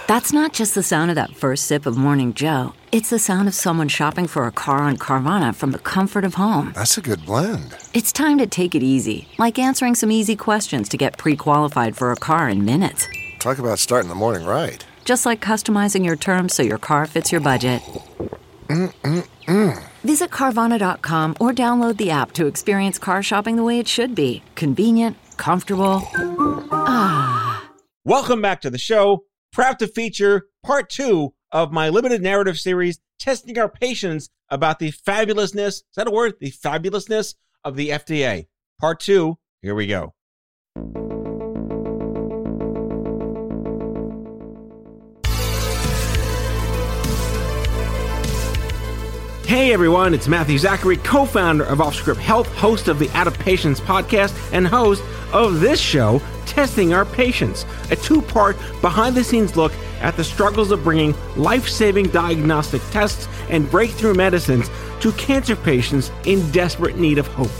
That's not just the sound of that first sip of Morning Joe. It's the sound of someone shopping for a car on Carvana from the comfort of home. That's a good blend. It's time to take it easy, like answering some easy questions to get pre-qualified for a car in minutes. Talk about starting the morning right. Just like customizing your terms so your car fits your budget. Visit Carvana.com or download the app to experience car shopping the way it should be. Convenient, comfortable. Welcome back to the show. Proud to feature part 2 of my limited narrative series, testing our patience about the fabulousness, is that a word? The fabulousness of the FDA. Part 2, here we go. Hey everyone, it's Matthew Zachary, co-founder of Offscript Health, host of the Out of Patience podcast, and host of this show, Testing Our Patience, a 2-part behind-the-scenes look at the struggles of bringing life-saving diagnostic tests and breakthrough medicines to cancer patients in desperate need of hope.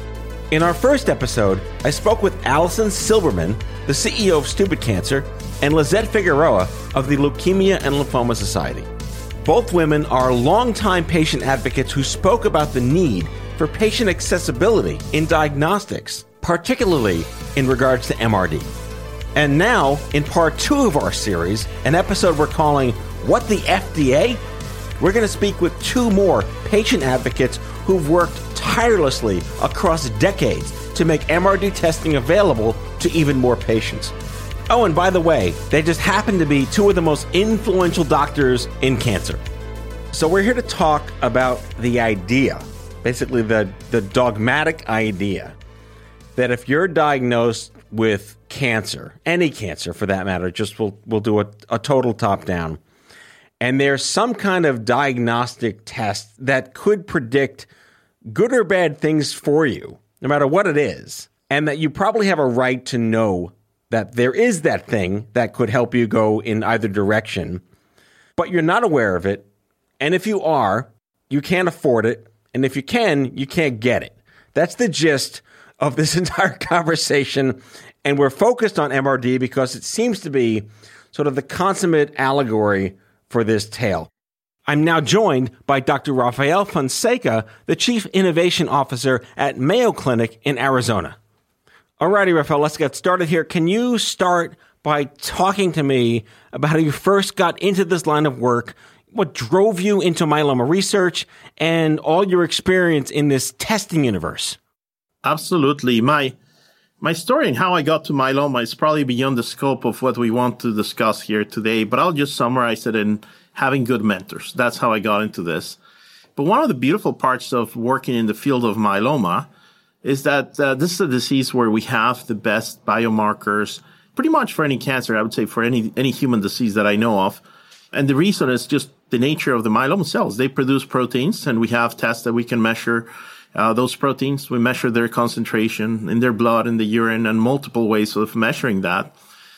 In our first episode, I spoke with Allison Silberman, the CEO of Stupid Cancer, and Lizette Figueroa of the Leukemia and Lymphoma Society. Both women are longtime patient advocates who spoke about the need for patient accessibility in diagnostics, particularly in regards to MRD. And now, in part 2 of our series, an episode we're calling What the FDA? We're going to speak with 2 more patient advocates who've worked tirelessly across decades to make MRD testing available to even more patients. Oh, and by the way, they just happen to be 2 of the most influential doctors in cancer. So we're here to talk about the idea, basically the dogmatic idea, that if you're diagnosed with cancer, any cancer for that matter, just we'll do a total top-down, and there's some kind of diagnostic test that could predict good or bad things for you, no matter what it is, and that you probably have a right to know that there is that thing that could help you go in either direction, but you're not aware of it. And if you are, you can't afford it. And if you can, you can't get it. That's the gist of this entire conversation. And we're focused on MRD because it seems to be sort of the consummate allegory for this tale. I'm now joined by Dr. Rafael Fonseca, the Chief Innovation Officer at Mayo Clinic in Arizona. Alrighty, Rafael, let's get started here. Can you start by talking to me about how you first got into this line of work, what drove you into myeloma research, and all your experience in this testing universe? Absolutely. My story and how I got to myeloma is probably beyond the scope of what we want to discuss here today, but I'll just summarize it in having good mentors. That's how I got into this. But one of the beautiful parts of working in the field of myeloma is that this is a disease where we have the best biomarkers pretty much for any cancer, I would say for any human disease that I know of. And the reason is just the nature of the myeloma cells. They produce proteins, and we have tests that we can measure those proteins. We measure their concentration in their blood, in the urine, and multiple ways of measuring that.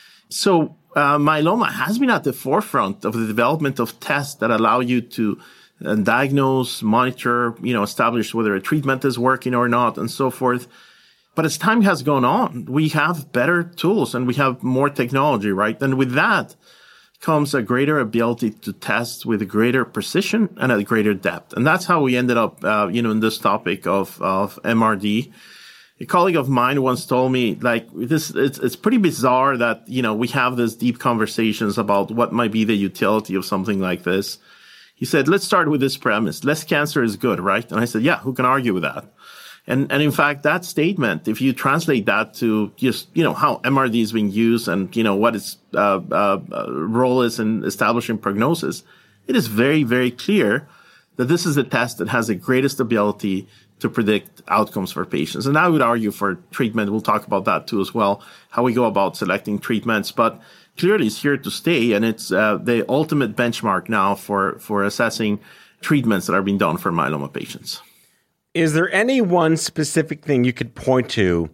So myeloma has been at the forefront of the development of tests that allow you to diagnose, monitor, establish whether a treatment is working or not, and so forth. But as time has gone on, we have better tools and we have more technology, right? And with that comes a greater ability to test with greater precision and at greater depth. And that's how we ended up, in this topic of MRD. A colleague of mine once told me, it's pretty bizarre that, we have these deep conversations about what might be the utility of something like this. He said, let's start with this premise. Less cancer is good, right? And I said, yeah, who can argue with that? And in fact, that statement, if you translate that to just, how MRD is being used and, what its role is in establishing prognosis, it is very, very clear that this is the test that has the greatest ability to predict outcomes for patients. And I would argue for treatment. We'll talk about that too as well, how we go about selecting treatments. But clearly it's here to stay, and it's the ultimate benchmark now for assessing treatments that are being done for myeloma patients. Is there any one specific thing you could point to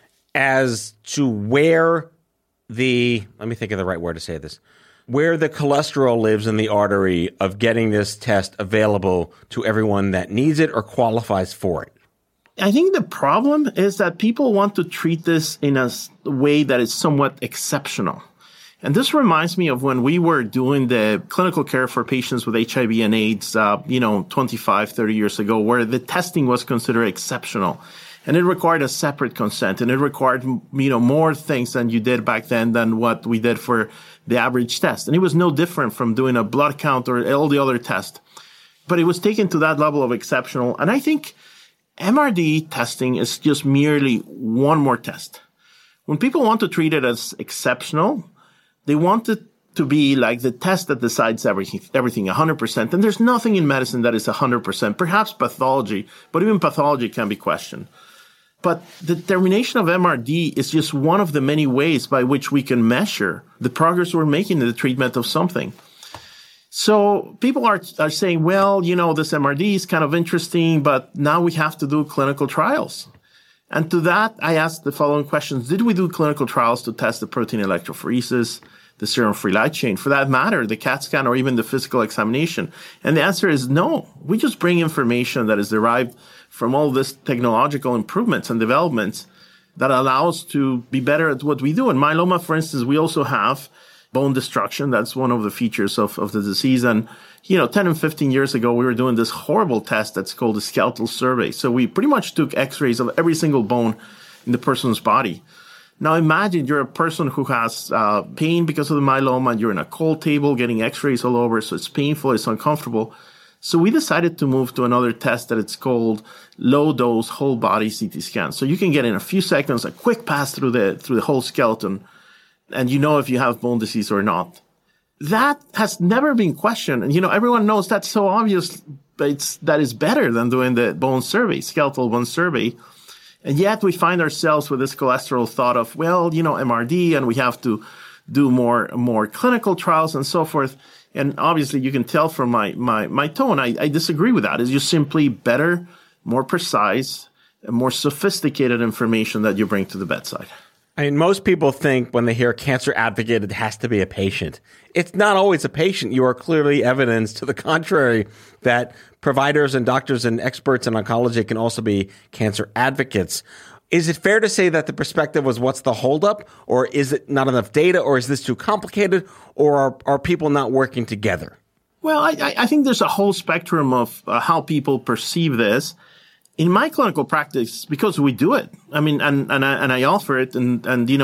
as to where let me think of the right word to say this, where the cholesterol lives in the artery of getting this test available to everyone that needs it or qualifies for it? I think the problem is that people want to treat this in a way that is somewhat exceptional. And this reminds me of when we were doing the clinical care for patients with HIV and AIDS, 25, 30 years ago, where the testing was considered exceptional. And it required a separate consent, and it required, more things than you did back then than what we did for the average test. And it was no different from doing a blood count or all the other tests. But it was taken to that level of exceptional. And I think MRD testing is just merely one more test. When people want to treat it as exceptional, they want it to be like the test that decides everything 100%. And there's nothing in medicine that is 100%, perhaps pathology, but even pathology can be questioned. But the determination of MRD is just one of the many ways by which we can measure the progress we're making in the treatment of something. So people are saying, well, this MRD is kind of interesting, but now we have to do clinical trials. And to that, I asked the following questions. Did we do clinical trials to test the protein electrophoresis, the serum free light chain, for that matter, the CAT scan, or even the physical examination? And the answer is no. We just bring information that is derived from all this technological improvements and developments that allow us to be better at what we do. In myeloma, for instance, we also have bone destruction. That's one of the features of the disease. And, 10 and 15 years ago, we were doing this horrible test that's called the skeletal survey. So we pretty much took x-rays of every single bone in the person's body. Now imagine you're a person who has pain because of the myeloma, and you're in a cold table getting x-rays all over. So it's painful, it's uncomfortable. So we decided to move to another test that it's called low-dose whole-body CT scan. So you can get in a few seconds a quick pass through the whole skeleton, and if you have bone disease or not. That has never been questioned. And, everyone knows that's so obvious, but that is better than doing the bone survey, skeletal bone survey. And yet we find ourselves with this cholesterol thought of, MRD, and we have to do more clinical trials and so forth. And obviously you can tell from my tone, I disagree with that. It's just simply better, more precise, and more sophisticated information that you bring to the bedside. I mean, most people think when they hear cancer advocate, it has to be a patient. It's not always a patient. You are clearly evidence to the contrary that providers and doctors and experts in oncology can also be cancer advocates. Is it fair to say that the perspective was what's the holdup, or is it not enough data, or is this too complicated, or are people not working together? Well, I think there's a whole spectrum of how people perceive this. In my clinical practice, because we do it, I mean, and I offer it, and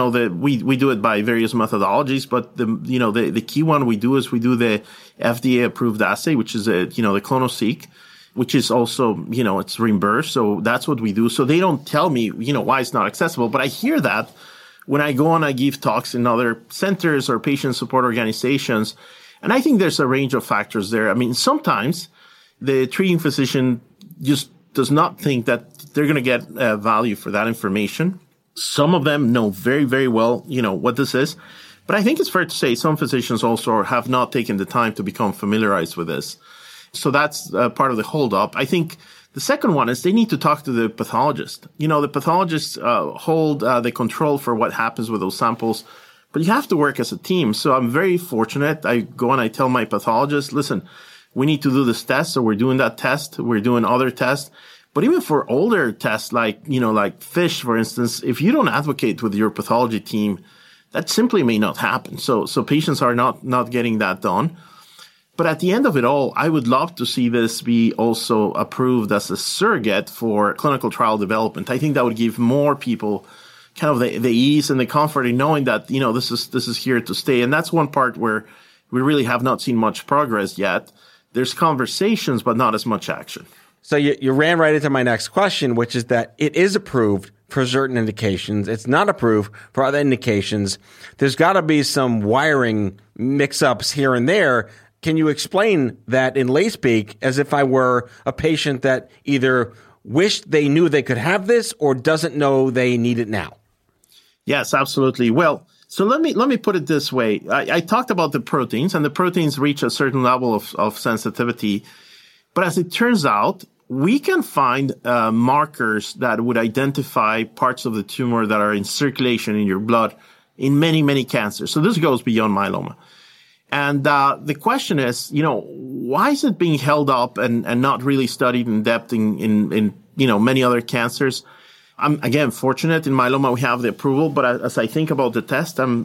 we do it by various methodologies, but the key one we do is we do the FDA approved assay, which is the clonoSEQ, which is also, it's reimbursed. So that's what we do. So they don't tell me, why it's not accessible, but I hear that when I go and I give talks in other centers or patient support organizations. And I think there's a range of factors there. I mean, sometimes the treating physician just does not think that they're going to get value for that information. Some of them know very, very well, what this is. But I think it's fair to say some physicians also have not taken the time to become familiarized with this. So that's part of the holdup. I think the second one is they need to talk to the pathologist. The pathologists hold the control for what happens with those samples, but you have to work as a team. So I'm very fortunate. I go and I tell my pathologist, listen, we need to do this test. So we're doing that test. We're doing other tests. But even for older tests, like FISH, for instance, if you don't advocate with your pathology team, that simply may not happen. So patients are not getting that done. But at the end of it all, I would love to see this be also approved as a surrogate for clinical trial development. I think that would give more people kind of the ease and the comfort in knowing that, this is here to stay. And that's one part where we really have not seen much progress yet. There's conversations, but not as much action. So you ran right into my next question, which is that it is approved for certain indications. It's not approved for other indications. There's got to be some wiring mix-ups here and there. Can you explain that in lay speak as if I were a patient that either wished they knew they could have this or doesn't know they need it now? Yes, absolutely. Well, so let me put it this way. I talked about the proteins, and the proteins reach a certain level of sensitivity. But as it turns out, we can find markers that would identify parts of the tumor that are in circulation in your blood in many, many cancers. So this goes beyond myeloma. And the question is, why is it being held up and not really studied in depth in many other cancers? I'm, again, fortunate in myeloma we have the approval, but as I think about the test, I'm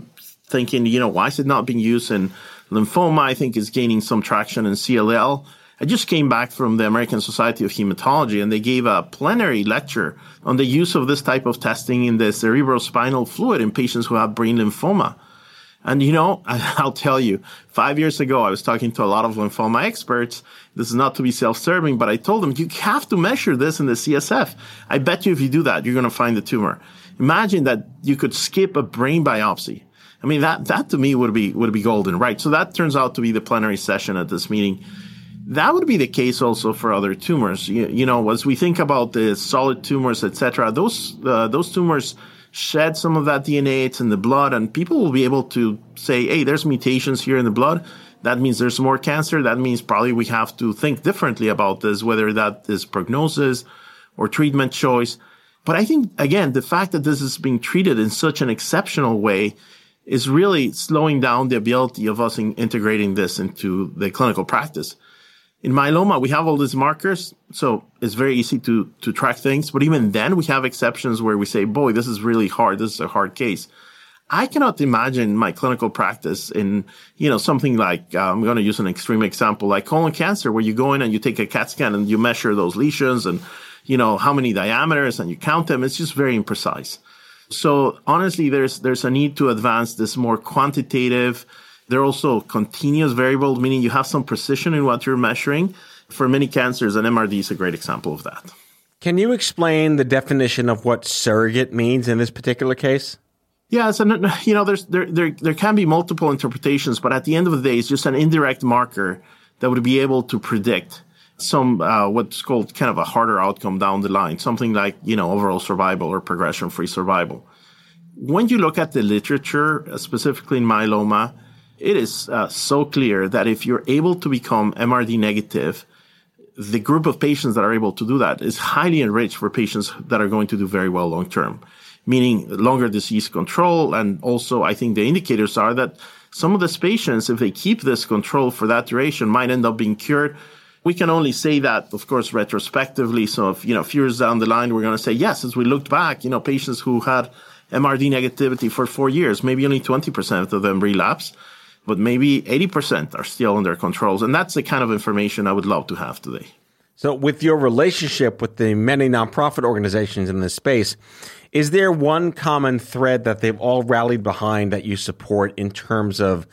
thinking, why is it not being used in lymphoma? I think it's gaining some traction in CLL. I just came back from the American Society of Hematology, and they gave a plenary lecture on the use of this type of testing in the cerebrospinal fluid in patients who have brain lymphoma. And, I'll tell you, 5 years ago, I was talking to a lot of lymphoma experts. This is not to be self-serving, but I told them, you have to measure this in the CSF. I bet you if you do that, you're going to find the tumor. Imagine that you could skip a brain biopsy. I mean, that to me would be golden, right? So that turns out to be the plenary session at this meeting. That would be the case also for other tumors. As we think about the solid tumors, et cetera, those tumors shed some of that DNA. It's in the blood, and people will be able to say, hey, there's mutations here in the blood. That means there's more cancer. That means probably we have to think differently about this, whether that is prognosis or treatment choice. But I think, again, the fact that this is being treated in such an exceptional way is really slowing down the ability of us integrating this into the clinical practice. In myeloma, we have all these markers, so it's very easy to track things. But even then, we have exceptions where we say, boy, this is really hard. This is a hard case. I cannot imagine my clinical practice in, something like, I'm going to use an extreme example, like colon cancer, where you go in and you take a CAT scan and you measure those lesions and, how many diameters and you count them. It's just very imprecise. So honestly, there's a need to advance this more quantitative. There are also continuous variables, meaning you have some precision in what you're measuring. For many cancers, and MRD is a great example of that. Can you explain the definition of what surrogate means in this particular case? Yeah, so, there can be multiple interpretations, but at the end of the day, it's just an indirect marker that would be able to predict some what's called kind of a harder outcome down the line, something like, overall survival or progression-free survival. When you look at the literature, specifically in myeloma, it is so clear that if you're able to become MRD negative, the group of patients that are able to do that is highly enriched for patients that are going to do very well long-term, meaning longer disease control. And also, I think the indicators are that some of these patients, if they keep this control for that duration, might end up being cured. We can only say that, of course, retrospectively. So if, a few years down the line, we're going to say, yes, as we looked back, patients who had MRD negativity for 4 years, maybe only 20% of them relapse, but maybe 80% are still under controls. And that's the kind of information I would love to have today. So with your relationship with the many nonprofit organizations in this space, is there one common thread that they've all rallied behind that you support in terms of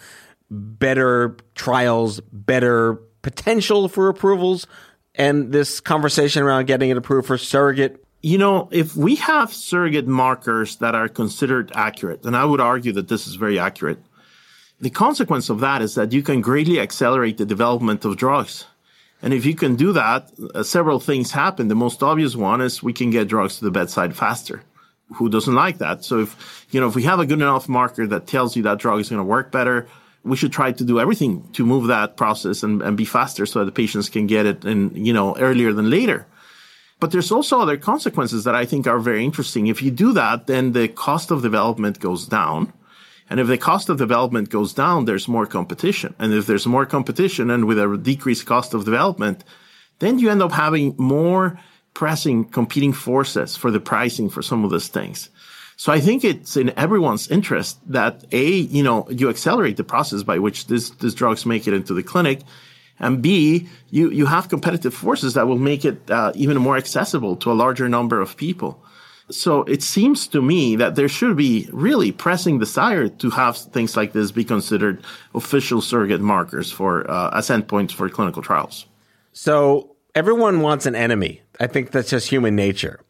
better trials, better potential for approvals, and this conversation around getting it approved for surrogate? If we have surrogate markers that are considered accurate, and I would argue that this is very accurate, the consequence of that is that you can greatly accelerate the development of drugs. And if you can do that, several things happen. The most obvious one is we can get drugs to the bedside faster. Who doesn't like that? So if we have a good enough marker that tells you that drug is going to work better, we should try to do everything to move that process and be faster so that the patients can get it earlier than later. But there's also other consequences that I think are very interesting. If you do that, then the cost of development goes down. And if the cost of development goes down, there's more competition. And if there's more competition and with a decreased cost of development, then you end up having more pressing competing forces for the pricing for some of these things. So I think it's in everyone's interest that you accelerate the process by which these drugs make it into the clinic. And B, you have competitive forces that will make it even more accessible to a larger number of people. So it seems to me that there should be really pressing desire to have things like this be considered official surrogate markers for as endpoints for clinical trials. So everyone wants an enemy. I think that's just human nature.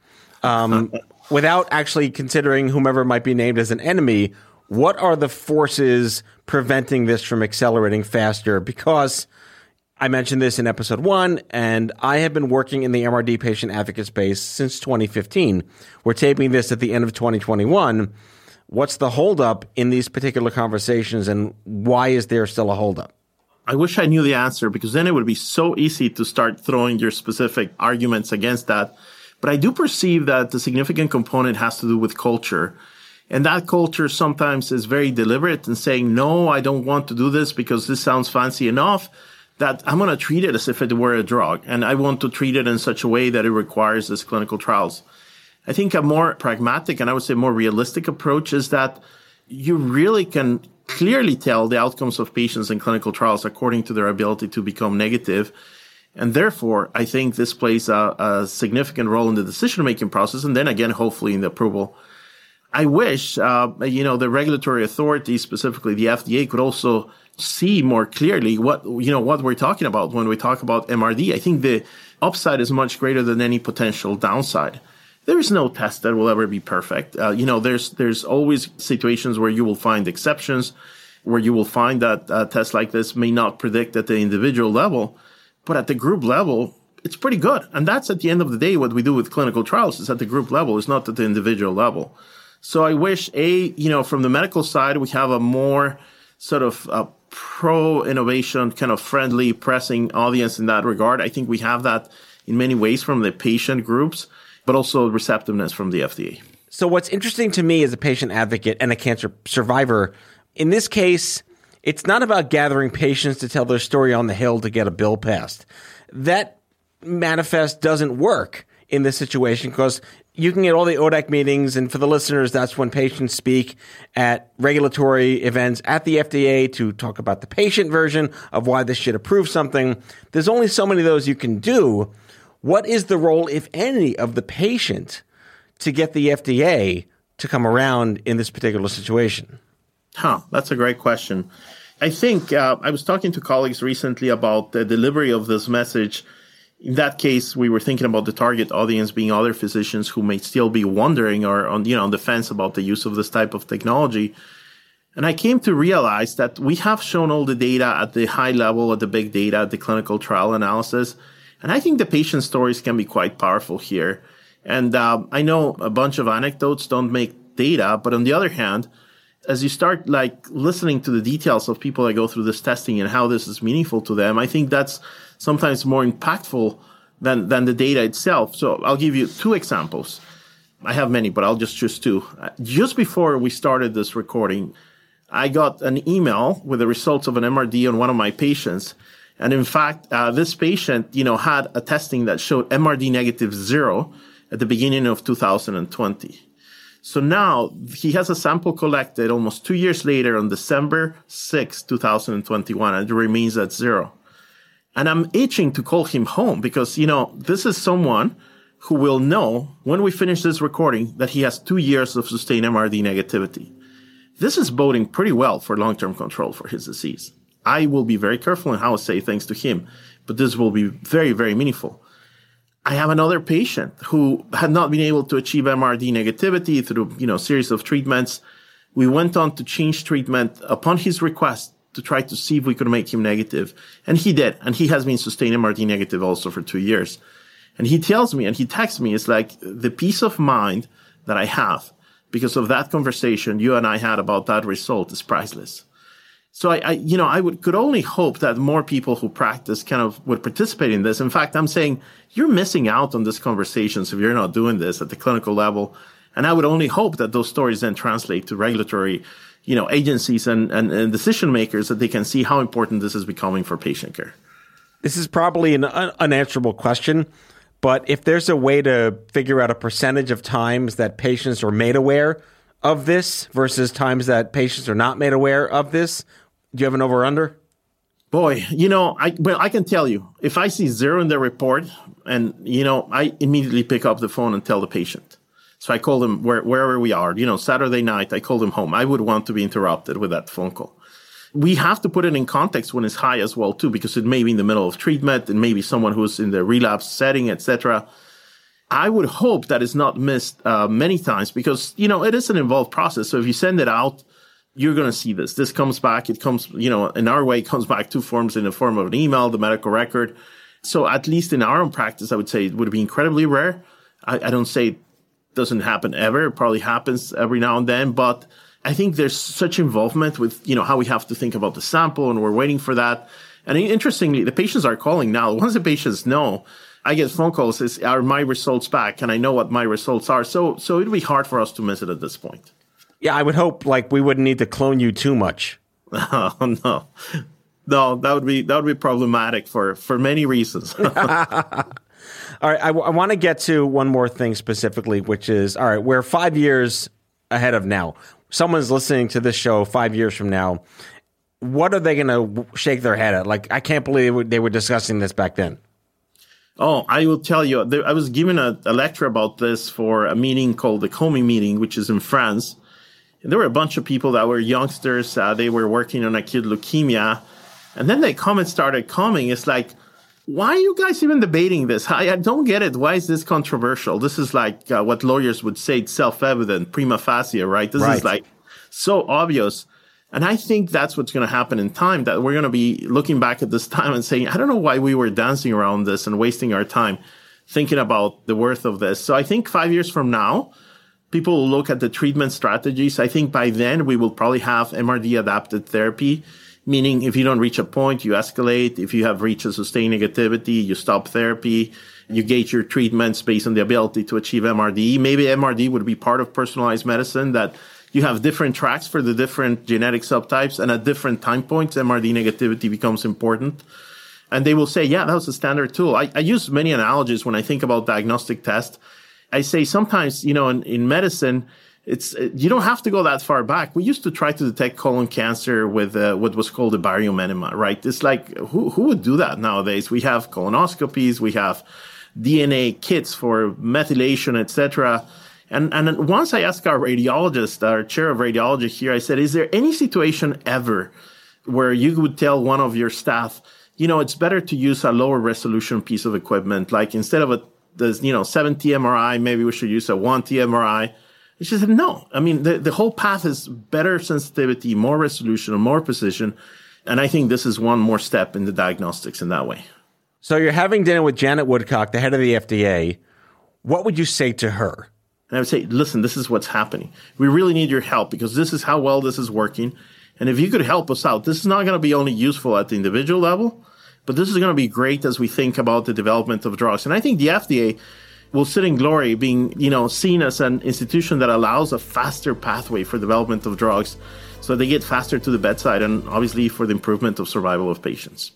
Without actually considering whomever might be named as an enemy, what are the forces preventing this from accelerating faster? Because I mentioned this in episode 1, and I have been working in the MRD patient advocate space since 2015. We're taping this at the end of 2021. What's the holdup in these particular conversations, and why is there still a holdup? I wish I knew the answer, because then it would be so easy to start throwing your specific arguments against that. But I do perceive that the significant component has to do with culture. And that culture sometimes is very deliberate in saying, no, I don't want to do this because this sounds fancy enough, that I'm going to treat it as if it were a drug. And I want to treat it in such a way that it requires this clinical trials. I think a more pragmatic and I would say more realistic approach is that you really can clearly tell the outcomes of patients in clinical trials according to their ability to become negative. And therefore, I think this plays a significant role in the decision-making process, and then again, hopefully in the approval. I wish, the regulatory authorities, specifically the FDA, could also see more clearly what we're talking about when we talk about MRD. I think the upside is much greater than any potential downside. There is no test that will ever be perfect. There's always situations where you will find exceptions, where you will find that a test like this may not predict at the individual level, but at the group level, it's pretty good. And that's at the end of the day, what we do with clinical trials is at the group level, it's not at the individual level. So I wish, from the medical side, we have a more sort of pro-innovation, kind of friendly, pressing audience in that regard. I think we have that in many ways from the patient groups, but also receptiveness from the FDA. So what's interesting to me as a patient advocate and a cancer survivor, in this case, it's not about gathering patients to tell their story on the Hill to get a bill passed. That manifest doesn't work in this situation because you can get all the ODAC meetings, and for the listeners, that's when patients speak at regulatory events at the FDA to talk about the patient version of why they should approve something. There's only so many of those you can do. What is the role, if any, of the patient to get the FDA to come around in this particular situation? That's a great question. I think I was talking to colleagues recently about the delivery of this message. In that case, we were thinking about the target audience being other physicians who may still be wondering or on the fence about the use of this type of technology. And I came to realize that we have shown all the data at the high level, at the big data, at the clinical trial analysis. And I think the patient stories can be quite powerful here. And I know a bunch of anecdotes don't make data, but on the other hand, as you start listening to the details of people that go through this testing and how this is meaningful to them, I think that's sometimes more impactful than the data itself. So I'll give you two examples. I have many, but I'll just choose two. Just before we started this recording, I got an email with the results of an MRD on one of my patients. And in fact, this patient, had a testing that showed MRD negative 0 at the beginning of 2020. So now he has a sample collected almost 2 years later on December 6, 2021, and it remains at 0. And I'm itching to call him home because, this is someone who will know when we finish this recording that he has 2 years of sustained MRD negativity. This is boding pretty well for long-term control for his disease. I will be very careful in how I say things to him, but this will be very, very meaningful. I have another patient who had not been able to achieve MRD negativity through, a series of treatments. We went on to change treatment upon his request to try to see if we could make him negative. And he did. And he has been sustained MRD negative also for 2 years. And he tells me, and he texts me, it's like the peace of mind that I have because of that conversation you and I had about that result is priceless. So I could only hope that more people who practice kind of would participate in this. In fact, I'm saying you're missing out on this conversation if you're not doing this at the clinical level. And I would only hope that those stories then translate to regulatory, agencies and decision makers, that they can see how important this is becoming for patient care. This is probably an unanswerable question, but if there's a way to figure out a percentage of times that patients are made aware of this versus times that patients are not made aware of this, do you have an over-under? Boy, I can tell you, if I see 0 in the report and, I immediately pick up the phone and tell the patient. So I call them wherever we are, Saturday night, I call them home. I would want to be interrupted with that phone call. We have to put it in context when it's high as well, too, because it may be in the middle of treatment and maybe someone who's in the relapse setting, etc. I would hope that it's not missed many times because, it is an involved process. So if you send it out, you're going to see this. This comes back. It comes, in our way, it comes back two forms in the form of an email, the medical record. So at least in our own practice, I would say it would be incredibly rare. I don't say it doesn't happen ever. It probably happens every now and then. But I think there's such involvement with, how we have to think about the sample, and we're waiting for that. And interestingly, the patients are calling now. Once the patients know, I get phone calls, are my results back? And I know what my results are. So it'd be hard for us to miss it at this point. Yeah, I would hope we wouldn't need to clone you too much. Oh, no, that would be problematic for many reasons. All right, I want to get to one more thing specifically, which is, all right, we're 5 years ahead of now. someone's listening to this show 5 years from now, what are they going to shake their head at? Like, I can't believe they were discussing this back then. Oh, I will tell you, I was given a lecture about this for a meeting called the COMI meeting, which is in France. And there were a bunch of people that were youngsters. They were working on acute leukemia. And then the comments started coming. It's like, why are you guys even debating this? I don't get it. Why is this controversial? This is like what lawyers would say, it's self-evident, prima facie, right? This is like so obvious. And I think that's what's going to happen in time, that we're going to be looking back at this time and saying, I don't know why we were dancing around this and wasting our time thinking about the worth of this. So I think 5 years from now, people will look at the treatment strategies. I think by then we will probably have MRD adapted therapy, meaning if you don't reach a point, you escalate. If you have reached a sustained negativity, you stop therapy. You gauge your treatments based on the ability to achieve MRD. Maybe MRD would be part of personalized medicine, that you have different tracks for the different genetic subtypes, and at different time points, MRD negativity becomes important. And they will say, yeah, that was a standard tool. I use many analogies when I think about diagnostic tests. I say sometimes, in medicine, you don't have to go that far back. We used to try to detect colon cancer with what was called a barium enema, right? It's like, who would do that nowadays? We have colonoscopies, we have DNA kits for methylation, etc. And once I asked our radiologist, our chair of radiology here, I said, is there any situation ever where you would tell one of your staff, it's better to use a lower resolution piece of equipment, like instead of the 7T MRI, maybe we should use a 1T MRI. And she said, no. I mean, the whole path is better sensitivity, more resolution, and more precision. And I think this is one more step in the diagnostics in that way. So you're having dinner with Janet Woodcock, the head of the FDA. What would you say to her? And I would say, listen, this is what's happening. We really need your help because this is how well this is working. And if you could help us out, this is not going to be only useful at the individual level, but this is going to be great as we think about the development of drugs. And I think the FDA will sit in glory being, seen as an institution that allows a faster pathway for development of drugs so they get faster to the bedside and obviously for the improvement of survival of patients.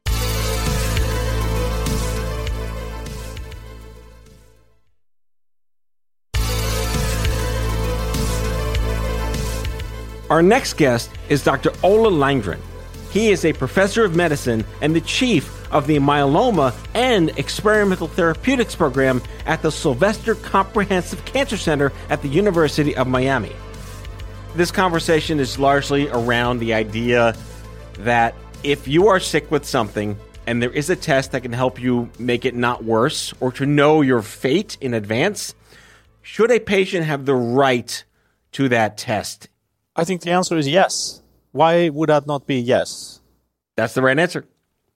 Our next guest is Dr. Ola Landgren. He is a professor of medicine and the chief of the Myeloma and Experimental Therapeutics program at the Sylvester Comprehensive Cancer Center at the University of Miami. This conversation is largely around the idea that if you are sick with something and there is a test that can help you make it not worse or to know your fate in advance, should a patient have the right to that test? I think the answer is yes. Why would that not be yes? That's the right answer.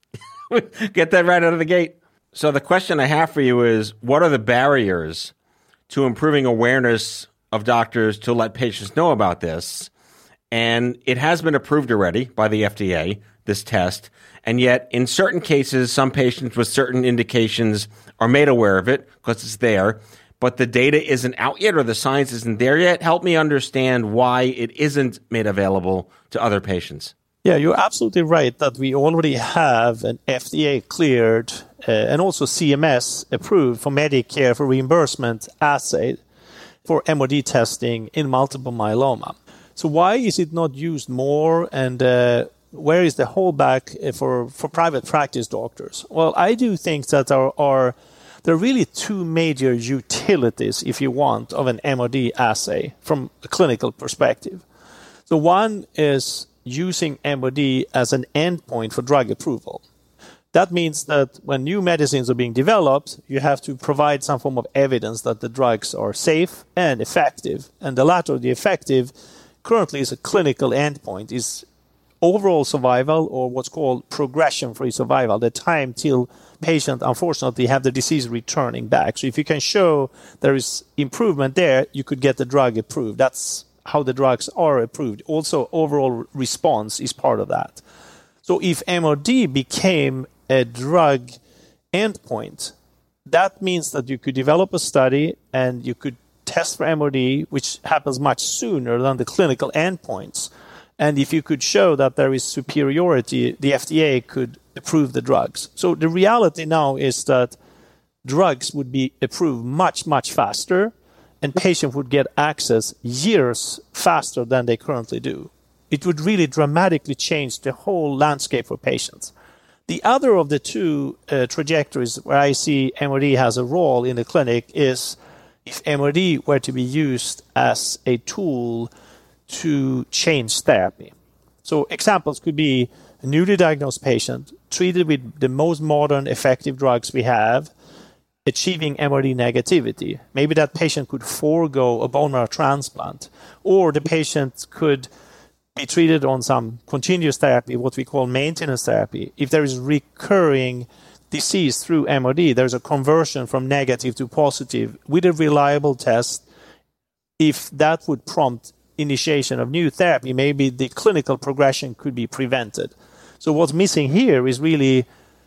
Get that right out of the gate. So the question I have for you is, what are the barriers to improving awareness of doctors to let patients know about this? And it has been approved already by the FDA, this test. And yet, in certain cases, some patients with certain indications are made aware of it because it's there. But the data isn't out yet or the science isn't there yet. Help me understand why it isn't made available to other patients. Yeah, you're absolutely right that we already have an FDA cleared and also CMS approved for Medicare for reimbursement assay for MRD testing in multiple myeloma. So why is it not used more, and where is the holdback for private practice doctors? Well, I do think that there are really two major utilities, if you want, of an MRD assay from a clinical perspective. So one is using MRD as an endpoint for drug approval. That means that when new medicines are being developed, you have to provide some form of evidence that the drugs are safe and effective. And the latter, the effective, currently is a clinical endpoint, is overall survival, or what's called progression-free survival, the time till patient, unfortunately, have the disease returning back. So if you can show there is improvement there, you could get the drug approved. That's how the drugs are approved. Also, overall response is part of that. So if MRD became a drug endpoint, that means that you could develop a study and you could test for MRD, which happens much sooner than the clinical endpoints. And if you could show that there is superiority, the FDA could approve the drugs. So the reality now is that drugs would be approved much, much faster. and patients would get access years faster than they currently do. It would really dramatically change the whole landscape for patients. The other of the two trajectories where I see MRD has a role in the clinic is if MRD were to be used as a tool to change therapy. So examples could be a newly diagnosed patient treated with the most modern effective drugs we have, achieving MRD negativity. Maybe that patient could forego a bone marrow transplant, or the patient could be treated on some continuous therapy, what we call maintenance therapy. If there is recurring disease through MRD, there's a conversion from negative to positive with a reliable test. If that would prompt initiation of new therapy, maybe the clinical progression could be prevented. So what's missing here is really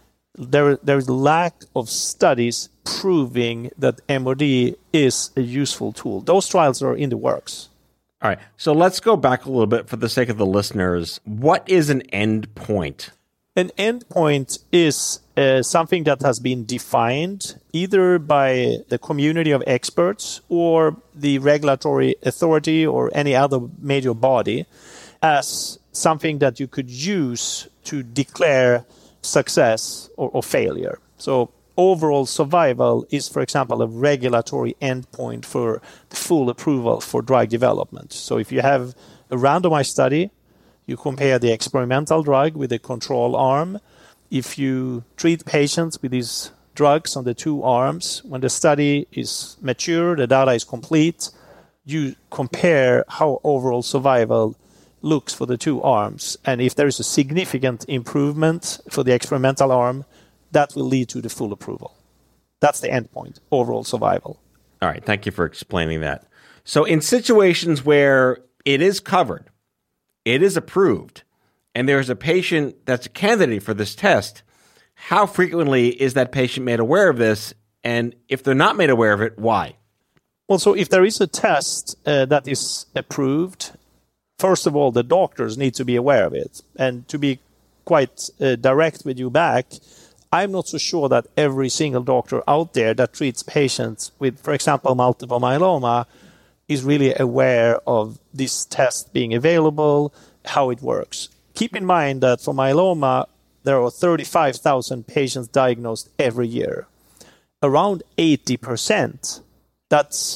there's lack of studies proving that MRD is a useful tool. Those trials are in the works. All right, so let's go back a little bit for the sake of the listeners. What is an endpoint? An endpoint is something that has been defined either by the community of experts or the regulatory authority or any other major body as something that you could use to declare success or failure. So overall survival is, for example, a regulatory endpoint for the full approval for drug development. So if you have a randomized study, you compare the experimental drug with the control arm. If you treat patients with these drugs on the two arms, when the study is mature, the data is complete, you compare how overall survival looks for the two arms. And if there is a significant improvement for the experimental arm, that will lead to the full approval. That's the endpoint, overall survival. All right, thank you for explaining that. So in situations where it is covered, it is approved, and there's a patient that's a candidate for this test, how frequently is that patient made aware of this? And if they're not made aware of it, why? Well, so if there is a test that is approved, first of all, the doctors need to be aware of it. And to be quite direct with you back, I'm not so sure that every single doctor out there that treats patients with, for example, multiple myeloma is really aware of this test being available, how it works. Keep in mind that for myeloma, there are 35,000 patients diagnosed every year. Around 80%, that's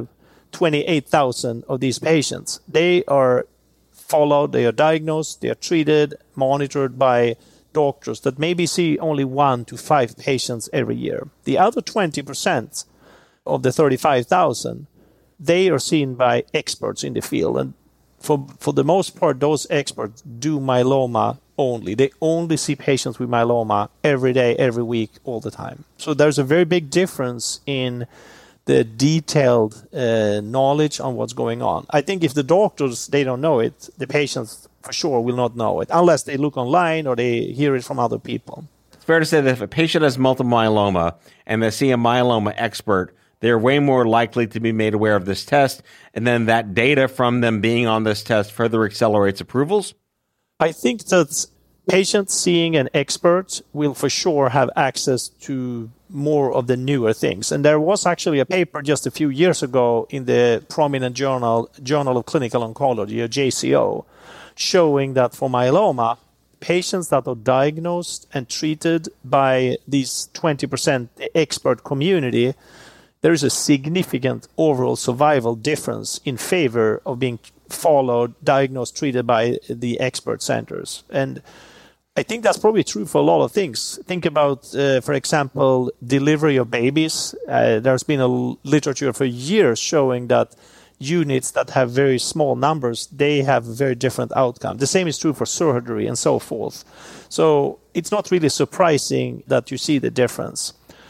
28,000 of these patients, they are followed, they are diagnosed, they are treated, monitored by doctors that maybe see only 1 to 5 patients every year. The other 20% of the 35,000, they are seen by experts in the field. And for the most part, those experts do myeloma only. They only see patients with myeloma every day, every week, all the time. So there's a very big difference in the detailed knowledge on what's going on. I think if the doctors, they don't know it, the patients for sure will not know it, unless they look online or they hear it from other people. It's fair to say that if a patient has multiple myeloma and they see a myeloma expert, they're way more likely to be made aware of this test, and then that data from them being on this test further accelerates approvals? I think that patients seeing an expert will for sure have access to more of the newer things. And there was actually a paper just a few years ago in the prominent Journal of Clinical Oncology, or JCO, showing that for myeloma, patients that are diagnosed and treated by these 20% expert community, there is a significant overall survival difference in favor of being followed, diagnosed, treated by the expert centers. And I think that's probably true for a lot of things. Think about, for example, delivery of babies. There's been a literature for years showing that units that have very small numbers, they have a very different outcome. The same is true for surgery and so forth. So it's not really surprising that you see the difference.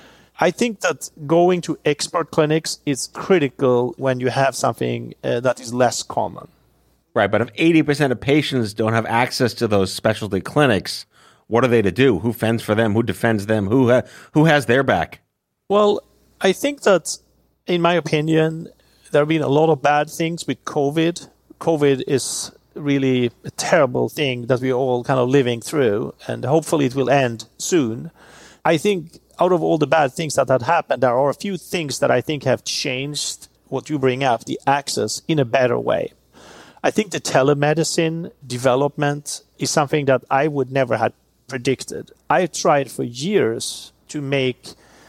I think that going to expert clinics is critical when you have something that is less common. Right, but if 80% of patients don't have access to those specialty clinics, what are they to do? Who fends for them? Who defends them? Who has their back? Well, I think that, in my opinion, there have been a lot of bad things with COVID. COVID is really a terrible thing that we're all kind of living through, and hopefully it will end soon. I think out of all the bad things that had happened, there are a few things that I think have changed what you bring up, the access in a better way. I think the telemedicine development is something that I would never have predicted. I tried for years to make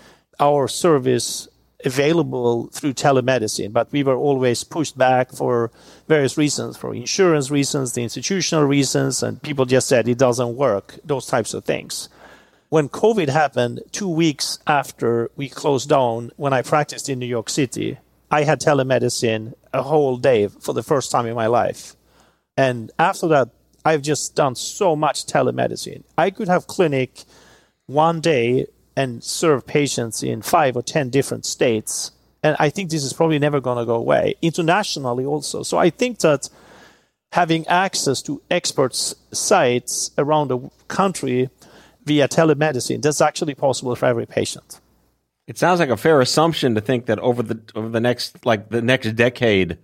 our service available through telemedicine, but we were always pushed back for various reasons, for insurance reasons, the institutional reasons, and people just said it doesn't work, those types of things. When COVID happened, 2 weeks after we closed down, when I practiced in New York City, I had telemedicine a whole day for the first time in my life. And after that, I've just done so much telemedicine. I could have clinic one day and serve patients in 5 or 10 different states. And I think this is probably never going to go away, internationally also. So I think that having access to experts' sites around the country via telemedicine, that's actually possible for every patient. It sounds like a fair assumption to think that over the next decade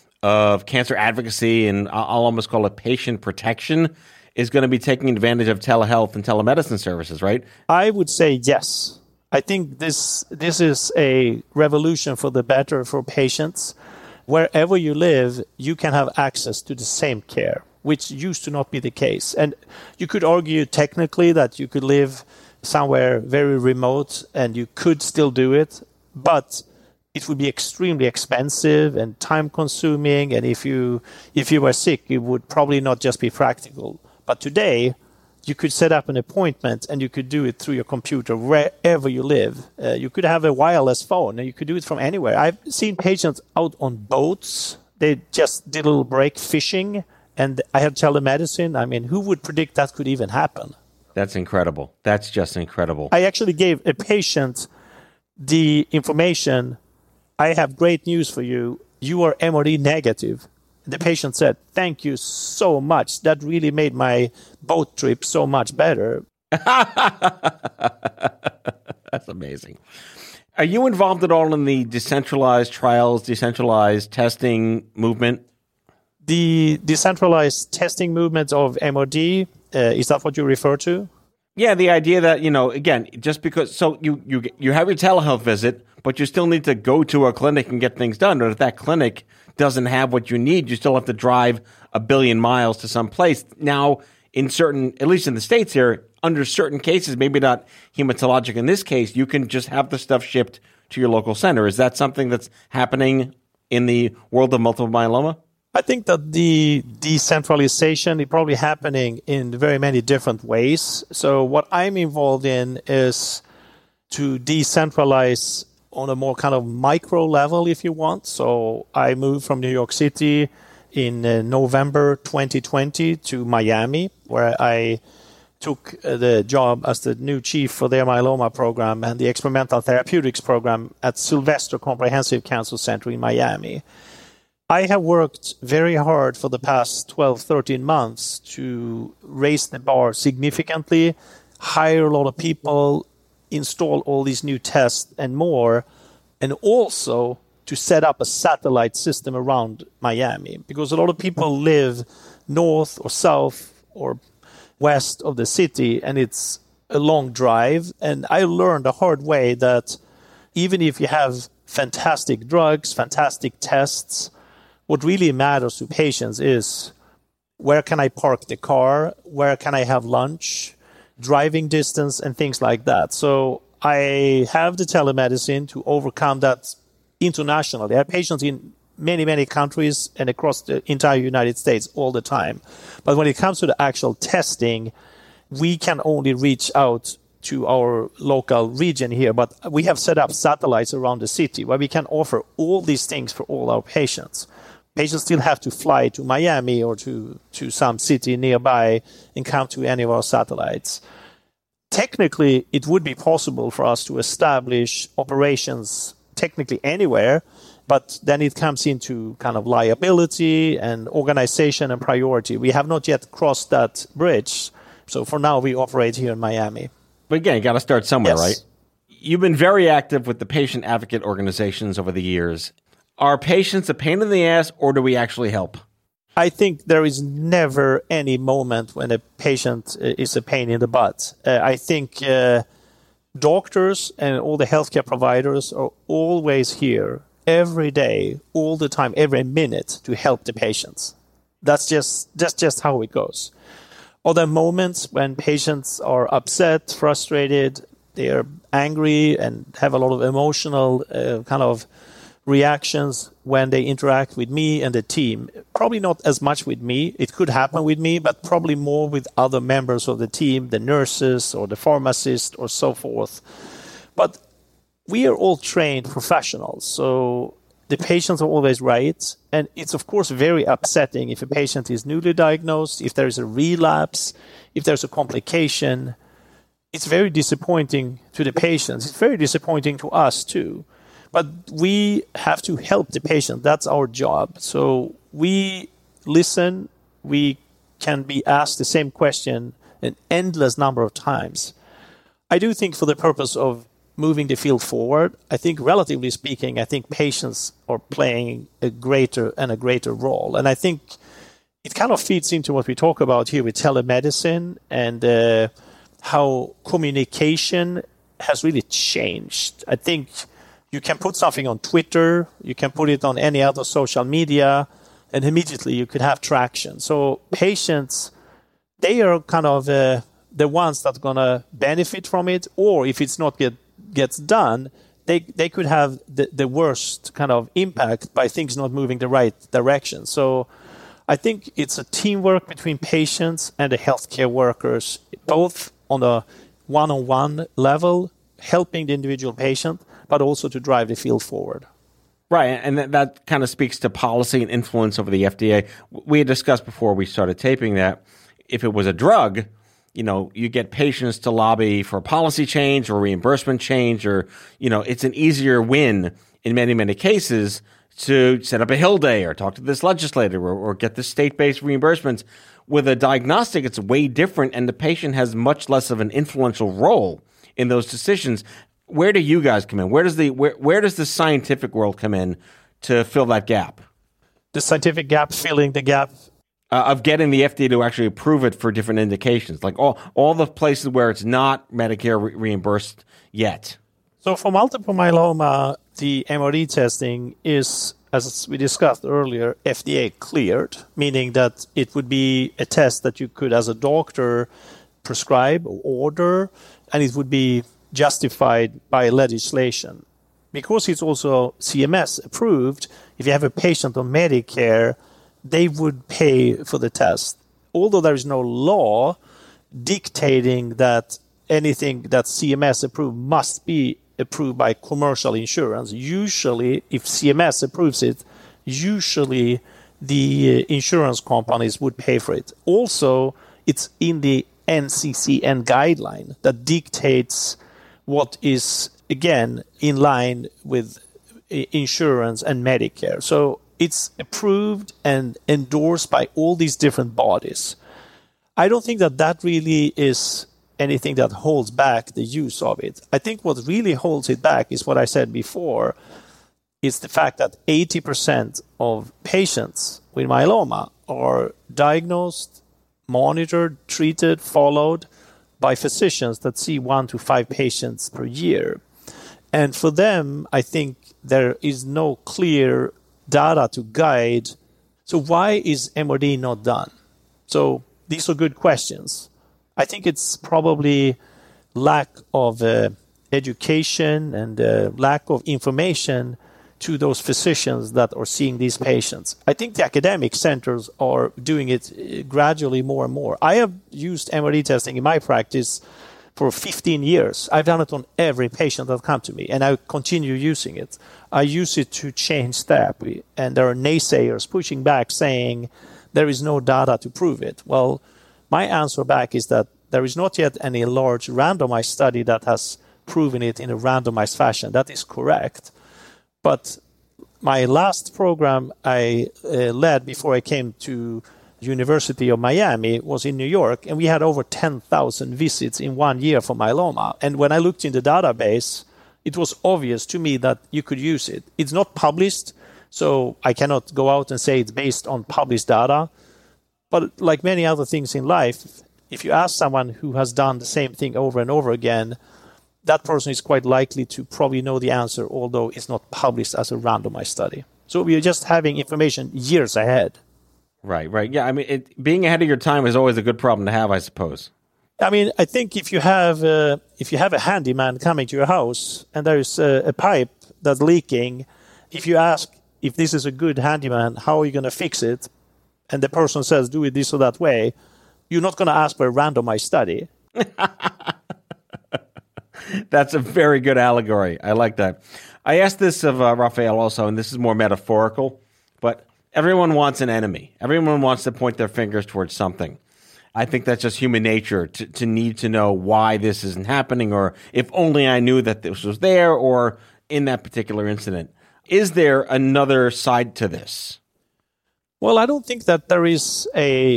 of cancer advocacy, and I'll almost call it patient protection, is going to be taking advantage of telehealth and telemedicine services, right? I would say yes. I think this is a revolution for the better for patients. Wherever you live, you can have access to the same care, which used to not be the case. And you could argue technically that you could live somewhere very remote and you could still do it, but it would be extremely expensive and time consuming. And if you were sick, it would probably not just be practical. But today, you could set up an appointment and you could do it through your computer wherever you live. You could have a wireless phone and you could do it from anywhere. I've seen patients out on boats. They just did a little break fishing and I had telemedicine. I mean, who would predict that could even happen? That's incredible. That's just incredible. I actually gave a patient the information, I have great news for you. You are MRD negative. The patient said, thank you so much. That really made my boat trip so much better. That's amazing. Are you involved at all in the decentralized trials, decentralized testing movement? The decentralized testing movement of MRD, is that what you refer to? Yeah, the idea that, again, just because, so you have your telehealth visit, but you still need to go to a clinic and get things done. Or if that clinic doesn't have what you need, you still have to drive 1 billion miles to some place. Now, in certain, at least in the States here, under certain cases, maybe not hematologic in this case, you can just have the stuff shipped to your local center. Is that something that's happening in the world of multiple myeloma? I think that the decentralization is probably happening in very many different ways. So what I'm involved in is to decentralize on a more kind of micro level, if you want. So I moved from New York City in November 2020 to Miami, where I took the job as the new chief for their myeloma program and the experimental therapeutics program at Sylvester Comprehensive Cancer Center in Miami. I have worked very hard for the past 12, 13 months to raise the bar significantly, hire a lot of people, install all these new tests and more, and also to set up a satellite system around Miami, because a lot of people live north or south or west of the city, and it's a long drive. And I learned the hard way that even if you have fantastic drugs, fantastic tests, what really matters to patients is where can I park the car, where can I have lunch, driving distance, and things like that. So I have the telemedicine to overcome that internationally. I have patients in many, many countries and across the entire United States all the time. But when it comes to the actual testing, we can only reach out to our local region here. But we have set up satellites around the city where we can offer all these things for all our patients. Patients still have to fly to Miami or to some city nearby and come to any of our satellites. Technically, it would be possible for us to establish operations technically anywhere, but then it comes into kind of liability and organization and priority. We have not yet crossed that bridge. So for now, we operate here in Miami. But again, you got to start somewhere, Yes. right? You've been very active with the patient advocate organizations over the years. Are patients a pain in the ass, or do we actually help? I think there is never any moment when a patient is a pain in the butt. I think doctors and all the healthcare providers are always here every day, all the time, every minute to help the patients. That's just how it goes. Are there moments when patients are upset, frustrated, they are angry and have a lot of emotional kind of reactions when they interact with me and the team? Probably not as much with me. It could happen with me, but probably more with other members of the team, the nurses or the pharmacist or so forth. But we are all trained professionals, so the patients are always right. And it's, of course, very upsetting if a patient is newly diagnosed, if there is a relapse, if there's a complication. It's very disappointing to the patients. It's very disappointing to us, too. But we have to help the patient. That's our job. So we listen. We can be asked the same question an endless number of times. I do think for the purpose of moving the field forward, I think, relatively speaking, I think patients are playing a greater role. And I think it kind of feeds into what we talk about here with telemedicine and how communication has really changed. I think you can put something on Twitter, you can put it on any other social media, and immediately you could have traction. So patients, they are kind of the ones that are going to benefit from it, or if it's not gets done, they could have the worst kind of impact by things not moving the right direction. So I think it's a teamwork between patients and the healthcare workers, both on a one-on-one level, helping the individual patient, but also to drive the field forward. Right, and that kind of speaks to policy and influence over the FDA. We had discussed before we started taping that if it was a drug, you get patients to lobby for a policy change or reimbursement change, or, it's an easier win in many, many cases to set up a Hill Day or talk to this legislator or get the state-based reimbursements. With a diagnostic, it's way different, and the patient has much less of an influential role in those decisions. Where do you guys come in? Where does the scientific world come in to fill that gap? The scientific gap, filling the gap of getting the FDA to actually approve it for different indications, like all the places where it's not Medicare reimbursed yet. So for multiple myeloma, the MRD testing is, as we discussed earlier, FDA cleared, meaning that it would be a test that you could, as a doctor, prescribe or order, and it would be justified by legislation. Because it's also CMS approved, if you have a patient on Medicare, they would pay for the test. Although there is no law dictating that anything that's CMS approved must be approved by commercial insurance. Usually, if CMS approves it, usually the insurance companies would pay for it. Also, it's in the NCCN guideline that dictates what is, again, in line with insurance and Medicare. So it's approved and endorsed by all these different bodies. I don't think that really is anything that holds back the use of it. I think what really holds it back is what I said before, is the fact that 80% of patients with myeloma are diagnosed, monitored, treated, followed by physicians that see 1 to 5 patients per year. And for them, I think there is no clear data to guide. So why is MRD not done? So these are good questions. I think it's probably lack of education and lack of information to those physicians that are seeing these patients. I think the academic centers are doing it gradually more and more. I have used MRD testing in my practice for 15 years. I've done it on every patient that comes to me, and I continue using it. I use it to change therapy, and there are naysayers pushing back saying there is no data to prove it. Well, my answer back is that there is not yet any large randomized study that has proven it in a randomized fashion. That is correct. But my last program I led before I came to University of Miami was in New York, and we had over 10,000 visits in 1 year for myeloma. And when I looked in the database, it was obvious to me that you could use it. It's not published, so I cannot go out and say it's based on published data. But like many other things in life, if you ask someone who has done the same thing over and over again, that person is quite likely to probably know the answer, although it's not published as a randomized study. So we are just having information years ahead. Right. Yeah, I mean, being ahead of your time is always a good problem to have, I suppose. I mean, I think if you have a handyman coming to your house and there's a pipe that's leaking, if you ask if this is a good handyman, how are you going to fix it? And the person says, do it this or that way, you're not going to ask for a randomized study. That's a very good allegory. I like that. I asked this of Raphael also, and this is more metaphorical, but everyone wants an enemy. Everyone wants to point their fingers towards something. I think that's just human nature to need to know why this isn't happening, or if only I knew that this was there or in that particular incident. Is there another side to this? Well, I don't think that there is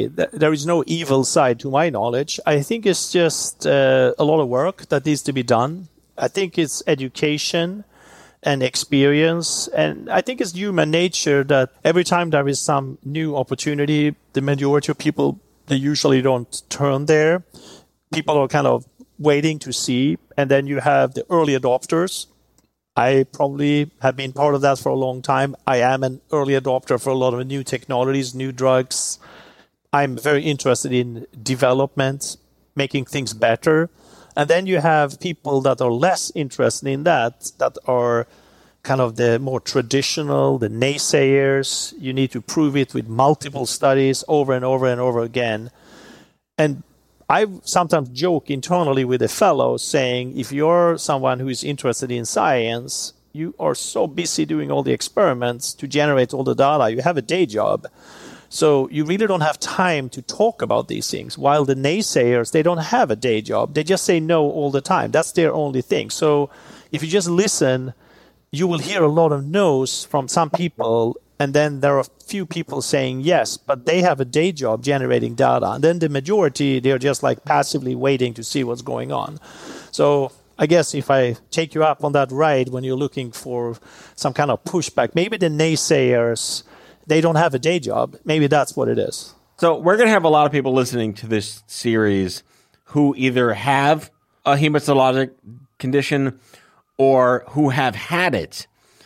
no evil side to my knowledge. I think it's just a lot of work that needs to be done. I think it's education and experience. And I think it's human nature that every time there is some new opportunity, the majority of people, they usually don't turn there. People are kind of waiting to see. And then you have the early adopters. I probably have been part of that for a long time. I am an early adopter for a lot of new technologies, new drugs. I'm very interested in development, making things better. And then you have people that are less interested in that are kind of the more traditional, the naysayers. You need to prove it with multiple studies over and over and over again. And I sometimes joke internally with a fellow saying, if you're someone who is interested in science, you are so busy doing all the experiments to generate all the data. You have a day job. So you really don't have time to talk about these things. While the naysayers, they don't have a day job. They just say no all the time. That's their only thing. So if you just listen, you will hear a lot of no's from some people. And then there are a few people saying yes, but they have a day job generating data. And then the majority, they're just like passively waiting to see what's going on. So I guess if I take you up on that ride when you're looking for some kind of pushback, maybe the naysayers, they don't have a day job. Maybe that's what it is. So we're going to have a lot of people listening to this series who either have a hematologic condition or who have had it.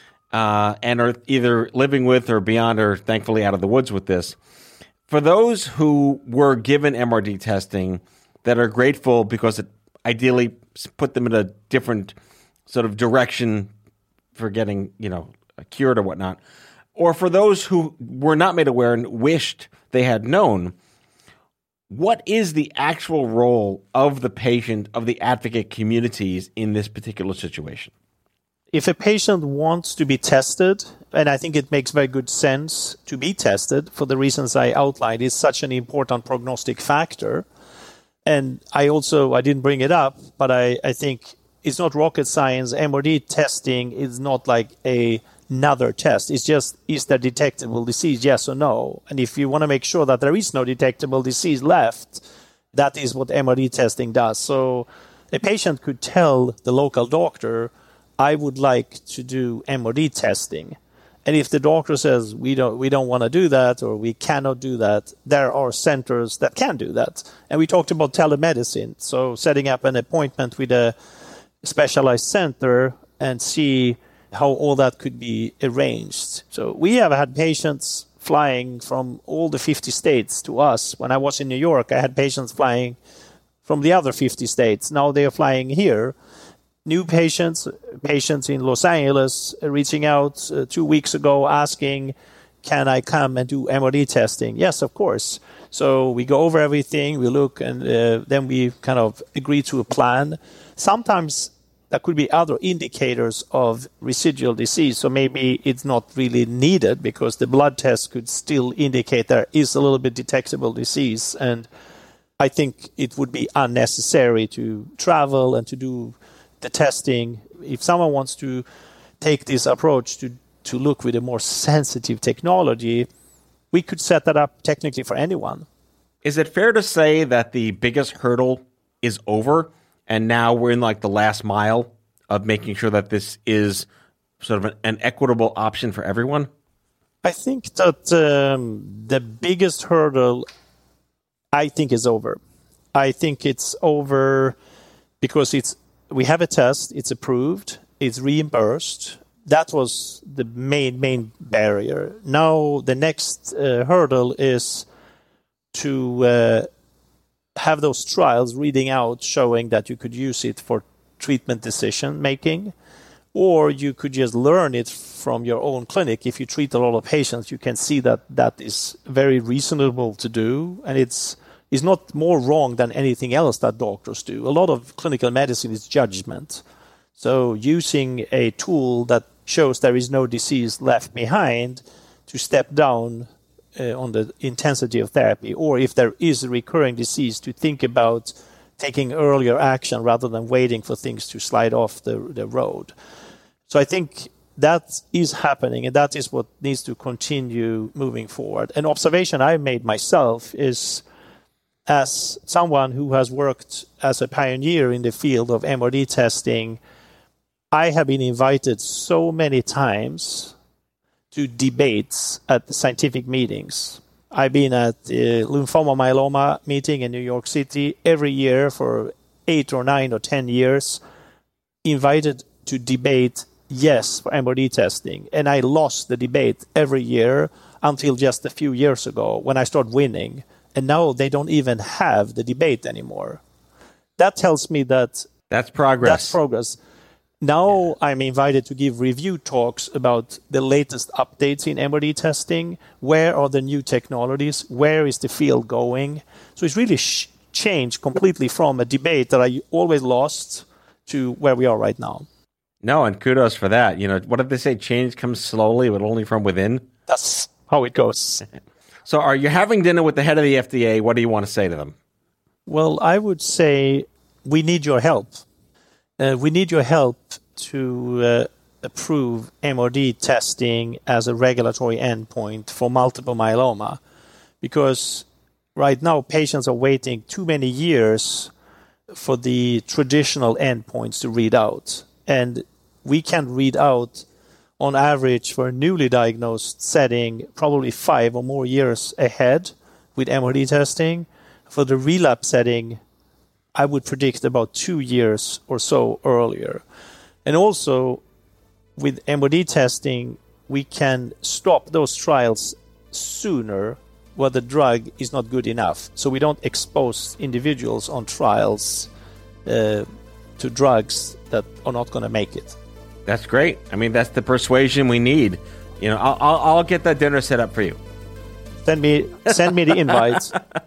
And are either living with or beyond or thankfully out of the woods with this. For those who were given MRD testing that are grateful because it ideally put them in a different sort of direction for getting, cured or whatnot, or for those who were not made aware and wished they had known, what is the actual role of the patient, of the advocate communities in this particular situation? If a patient wants to be tested, and I think it makes very good sense to be tested for the reasons I outlined, it's such an important prognostic factor. And I didn't bring it up, but I think it's not rocket science. MRD testing is not like another test. It's just, is there detectable disease, yes or no? And if you want to make sure that there is no detectable disease left, that is what MRD testing does. So a patient could tell the local doctor, I would like to do MRD testing. And if the doctor says we don't want to do that or we cannot do that, there are centers that can do that. And we talked about telemedicine. So setting up an appointment with a specialized center and see how all that could be arranged. So we have had patients flying from all the 50 states to us. When I was in New York, I had patients flying from the other 50 states. Now they are flying here. New patients in Los Angeles reaching out 2 weeks ago asking, can I come and do MRD testing? Yes, of course. So we go over everything, we look, and then we kind of agree to a plan. Sometimes there could be other indicators of residual disease, so maybe it's not really needed because the blood test could still indicate there is a little bit detectable disease. And I think it would be unnecessary to travel and to do the testing. If someone wants to take this approach to look with a more sensitive technology, we could set that up technically for anyone. Is it fair to say that the biggest hurdle is over and now we're in like the last mile of making sure that this is sort of an equitable option for everyone? I think that the biggest hurdle, I think, is over. I think it's over because it's we have a test, it's approved, it's reimbursed. That was the main barrier. Now the next hurdle is to have those trials reading out showing that you could use it for treatment decision making, or you could just learn it from your own clinic. If you treat a lot of patients, you can see that that is very reasonable to do, and it's not more wrong than anything else that doctors do. A lot of clinical medicine is judgment. So using a tool that shows there is no disease left behind to step down on the intensity of therapy, or if there is a recurring disease, to think about taking earlier action rather than waiting for things to slide off the road. So I think that is happening, and that is what needs to continue moving forward. An observation I made myself is, as someone who has worked as a pioneer in the field of MRD testing, I have been invited so many times to debates at the scientific meetings. I've been at the lymphoma myeloma meeting in New York City every year for 8 or 9 or 10 years, invited to debate yes for MRD testing. And I lost the debate every year until just a few years ago when I started winning. And now they don't even have the debate anymore. That tells me that that's progress. That's progress. Now I'm invited to give review talks about the latest updates in MRD testing. Where are the new technologies? Where is the field going? So it's really changed completely from a debate that I always lost to where we are right now. No, and kudos for that. You know, what did they say? Change comes slowly, but only from within? That's how it goes. So are you having dinner with the head of the FDA? What do you want to say to them? Well, I would say we need your help. We need your help to approve MRD testing as a regulatory endpoint for multiple myeloma, because right now patients are waiting too many years for the traditional endpoints to read out. And we can read out, on average, for a newly diagnosed setting, probably 5 or more years ahead with MRD testing. For the relapse setting, I would predict about 2 years or so earlier. And also, with MRD testing, we can stop those trials sooner where the drug is not good enough. So we don't expose individuals on trials to drugs that are not going to make it. That's great. I mean, that's the persuasion we need. You know, I'll get that dinner set up for you. Send me the invites.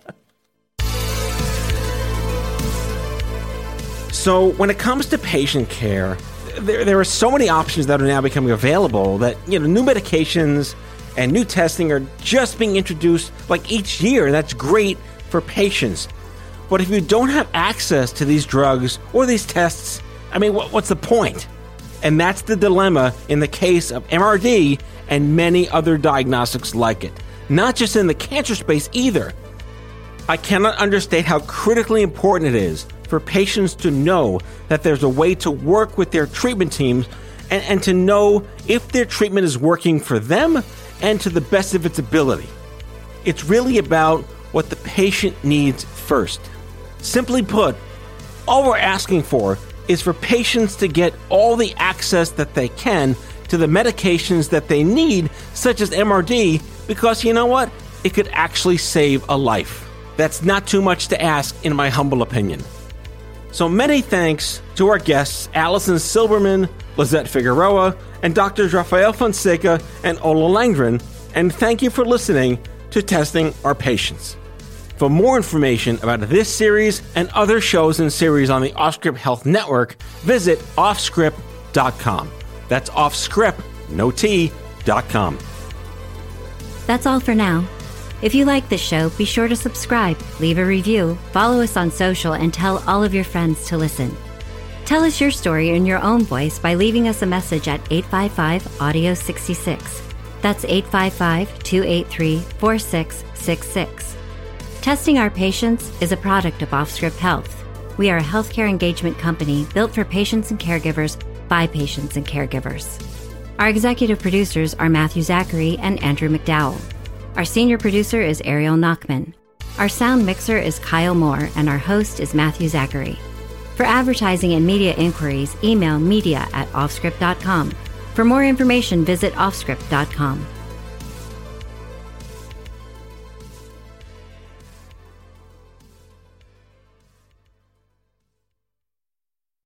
So when it comes to patient care, there are so many options that are now becoming available that, you know, new medications and new testing are just being introduced like each year. That's great for patients. But if you don't have access to these drugs or these tests, I mean, what's the point? And that's the dilemma in the case of MRD and many other diagnostics like it. Not just in the cancer space either. I cannot understate how critically important it is for patients to know that there's a way to work with their treatment teams and to know if their treatment is working for them and to the best of its ability. It's really about what the patient needs first. Simply put, all we're asking for is for patients to get all the access that they can to the medications that they need, such as MRD, because you know what? It could actually save a life. That's not too much to ask, in my humble opinion. So many thanks to our guests, Alison Silberman, Lizette Figueroa, and Drs. Rafael Fonseca and Ola Landgren, and thank you for listening to Testing Our Patients. For more information about this series and other shows and series on the Offscript Health Network, visit offscript.com. That's offscript, no T.com. That's all for now. If you like this show, be sure to subscribe, leave a review, follow us on social, and tell all of your friends to listen. Tell us your story in your own voice by leaving us a message at 855-AUDIO-66. That's 855-283-4666. Testing Our Patients is a product of Offscript Health. We are a healthcare engagement company built for patients and caregivers by patients and caregivers. Our executive producers are Matthew Zachary and Andrew McDowell. Our senior producer is Ariel Nachman. Our sound mixer is Kyle Moore, and our host is Matthew Zachary. For advertising and media inquiries, email media@offscript.com. For more information, visit offscript.com.